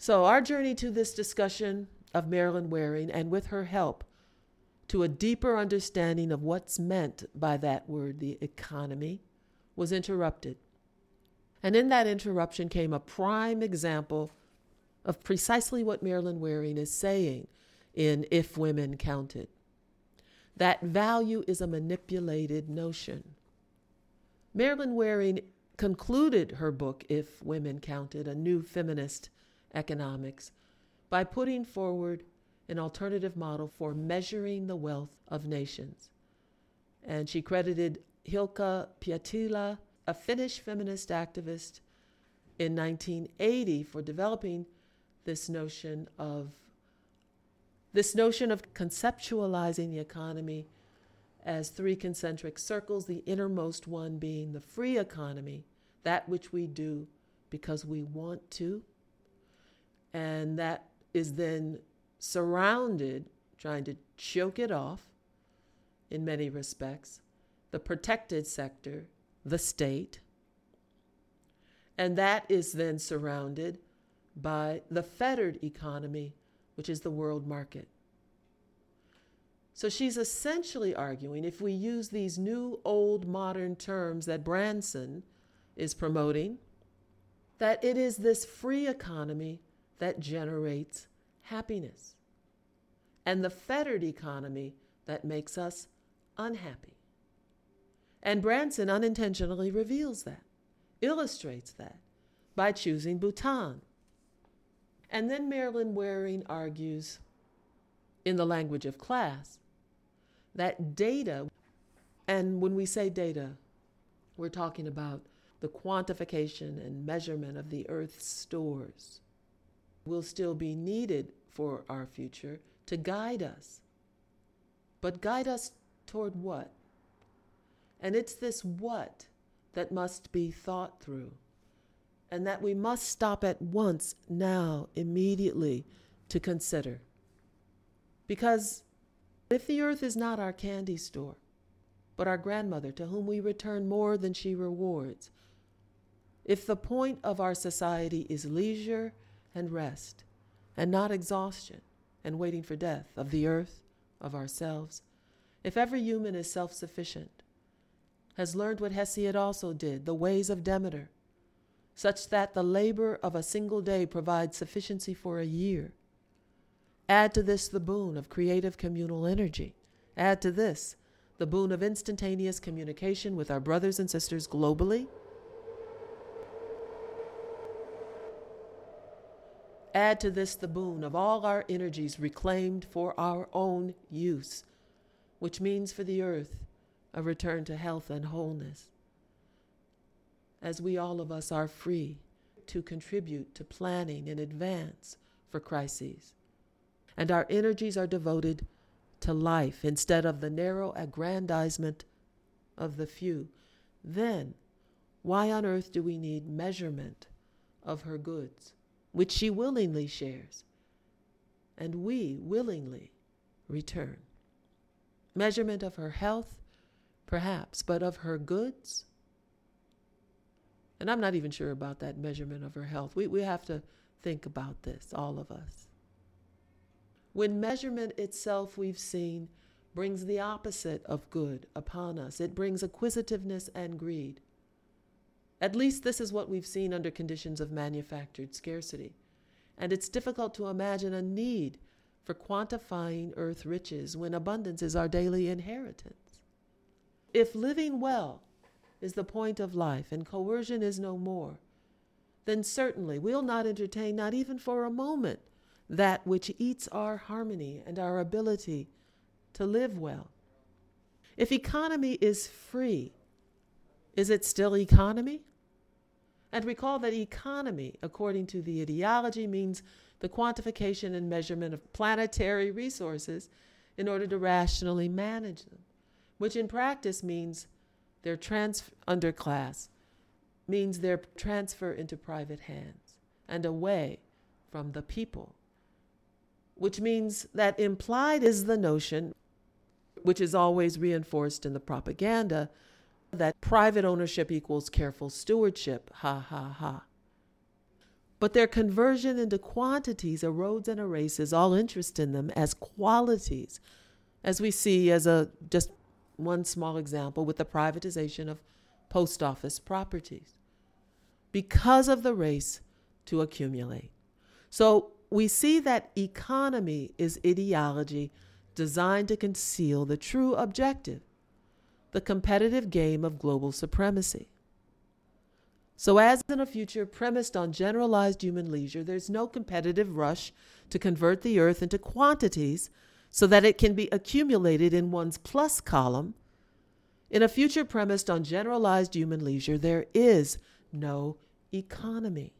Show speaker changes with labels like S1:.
S1: So our journey to this discussion of Marilyn Waring, and with her help, to a deeper understanding of what's meant by that word, the economy, was interrupted. And in that interruption came a prime example of precisely what Marilyn Waring is saying in If Women Counted. That value is a manipulated notion. Marilyn Waring concluded her book, If Women Counted, A New Feminist Economics, by putting forward an alternative model for measuring the wealth of nations. And she credited Hilkka Pietilä, a Finnish feminist activist, in 1980 for developing this notion of conceptualizing the economy as three concentric circles, the innermost one being the free economy, that which we do because we want to, and that is then surrounded, trying to choke it off in many respects, the protected sector, the state, and that is then surrounded by the fettered economy, which is the world market. So she's essentially arguing, if we use these new, old, modern terms that Branson is promoting, that it is this free economy that generates happiness, and the fettered economy that makes us unhappy. And Branson unintentionally reveals that, illustrates that, by choosing Bhutan. And then Marilyn Waring argues, in the language of class, that data, and when we say data, we're talking about the quantification and measurement of the Earth's stores, will still be needed for our future to guide us. But guide us toward what? And it's this what that must be thought through, and that we must stop at once, now, immediately, to consider. Because if the earth is not our candy store, but our grandmother to whom we return more than she rewards, if the point of our society is leisure and rest, and not exhaustion and waiting for death of the earth, of ourselves, if every human is self-sufficient, has learned what Hesiod also did, the ways of Demeter, such that the labor of a single day provides sufficiency for a year. Add to this the boon of creative communal energy. Add to this the boon of instantaneous communication with our brothers and sisters globally. Add to this the boon of all our energies reclaimed for our own use, which means for the earth a return to health and wholeness, as we all of us are free to contribute to planning in advance for crises. And our energies are devoted to life instead of the narrow aggrandizement of the few. Then, why on earth do we need measurement of her goods, which she willingly shares, and we willingly return? Measurement of her health, perhaps, but of her goods? And I'm not even sure about that measurement of her health. We have to think about this, all of us. When measurement itself, we've seen, brings the opposite of good upon us, it brings acquisitiveness and greed. At least this is what we've seen under conditions of manufactured scarcity. And it's difficult to imagine a need for quantifying earth riches when abundance is our daily inheritance. If living well is the point of life and coercion is no more, then certainly we'll not entertain, not even for a moment, that which eats our harmony and our ability to live well. If economy is free, is it still economy? And recall that economy, according to the ideology, means the quantification and measurement of planetary resources in order to rationally manage them, which in practice means their underclass, means their transfer into private hands and away from the people, which means that implied is the notion, which is always reinforced in the propaganda, that private ownership equals careful stewardship. Ha, ha, ha. But their conversion into quantities erodes and erases all interest in them as qualities, as we see as just one small example with the privatization of post office properties, because of the race to accumulate. So we see that economy is ideology designed to conceal the true objective, the competitive game of global supremacy. So as in a future premised on generalized human leisure, there's no competitive rush to convert the earth into quantities so that it can be accumulated in one's plus column. In a future premised on generalized human leisure, there is no economy.